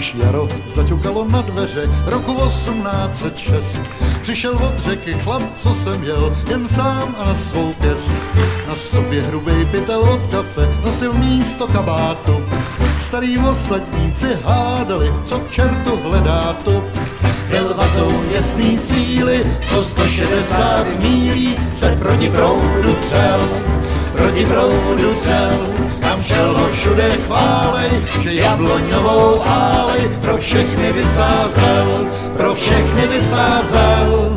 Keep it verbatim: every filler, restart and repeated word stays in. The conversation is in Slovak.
Když jaro zaťukalo na dveře roku osmnáct set šest, přišel od řeky chlap, co jsem jel jen sám a na svou pěst. Na sobě hrubej pytel od kafe nosil místo kabátu. Starý osadníci hádali, co k čertu hledá to. Byl vazou městný síly, co sto šedesát mílí se proti proudu třel, proti proudu třel. Tam šel ho všude chválej, že jabloňovou álej pro všechny vysázel, pro všechny vysázel.